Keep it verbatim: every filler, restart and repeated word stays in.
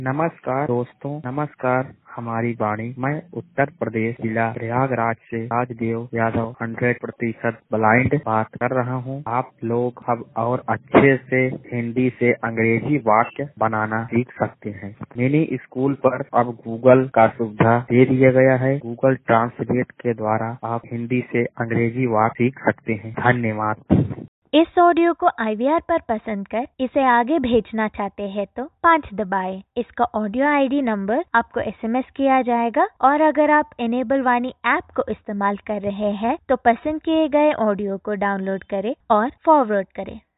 नमस्कार दोस्तों, नमस्कार हमारी वाणी। मैं उत्तर प्रदेश जिला प्रयागराज से राजदेव यादव हंड्रेड प्रतिशत ब्लाइंड बात कर रहा हूँ। आप लोग अब और अच्छे से हिंदी से अंग्रेजी वाक्य बनाना सीख सकते हैं। मिनी स्कूल पर अब गूगल का सुविधा दे दिया गया है। गूगल ट्रांसलेट के द्वारा आप हिंदी से अंग्रेजी वाक्य सीख सकते हैं। धन्यवाद। इस ऑडियो को आई वी आर पर पसंद कर इसे आगे भेजना चाहते हैं तो पाँच दबाएं। इसका ऑडियो आई डी नंबर आपको एस एम एस किया जाएगा और अगर आप इनेबल वाणी ऐप को इस्तेमाल कर रहे हैं तो पसंद किए गए ऑडियो को डाउनलोड करें और फॉरवर्ड करें।